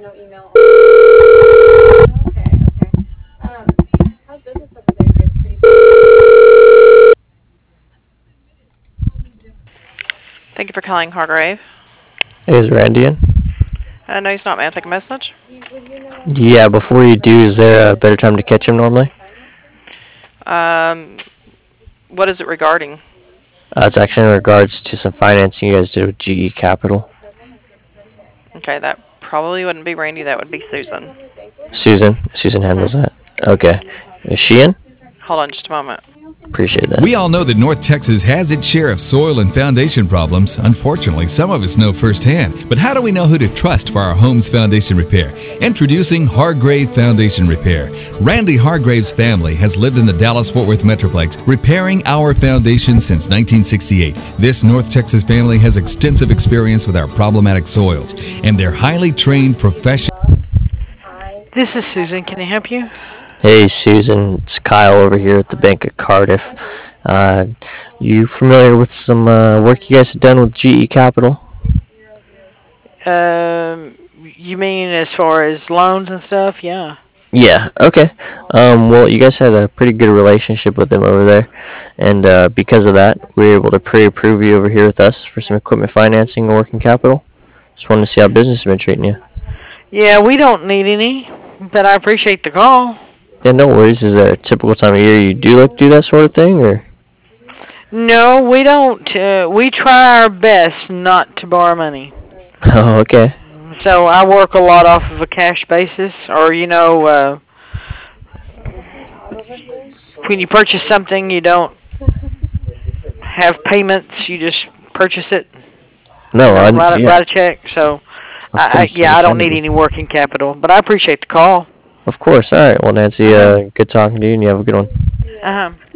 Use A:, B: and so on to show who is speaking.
A: Thank you for calling Hargrave.
B: Is Randy in?
A: No, he's not. May I take a message?
B: Yeah, before you do, is there a better time to catch him normally?
A: Um, what is it regarding?
B: It's actually in regards to some financing you guys did with GE Capital.
A: Okay, that probably wouldn't be Randy. That would be Susan.
B: Susan handles that. Okay. Is she in?
A: Hold on just a moment.
B: Appreciate that.
C: We all know that North Texas has its share of soil and foundation problems. Unfortunately, some of us know firsthand. But how do we know who to trust for our home's foundation repair? Introducing Hargrave Foundation Repair. Randy Hargrave's family has lived in the Dallas-Fort Worth Metroplex, repairing our foundation since 1968. This North Texas family has extensive experience with our problematic soils, and they're highly trained professionals.
D: This is Susan. Can I help you?
B: Hey, Susan. It's Kyle over here at the Bank of Cardiff. You familiar with some work you guys have done with GE Capital?
D: You mean as far as loans and stuff? Yeah.
B: Yeah, okay. Well, you guys had a pretty good relationship with them over there, and because of that, we were able to pre-approve you over here with us for some equipment financing and working capital. Just wanted to see how business has been treating you.
D: Yeah, we don't need any, but I appreciate the call.
B: Yeah, no worries. Is there a typical time of year you do like to do that sort of thing, or?
D: No, we don't. We try our best not to borrow money.
B: Oh, okay.
D: So I work a lot off of a cash basis, or when you purchase something, you don't have payments. You just purchase it.
B: No,
D: write a check. So,
B: Of course,
D: I don't need
B: understandable.
D: any working capital, but I appreciate the call.
B: Of course. All right. Well, Nancy, good talking to you, and you have a good one.
D: Uh huh.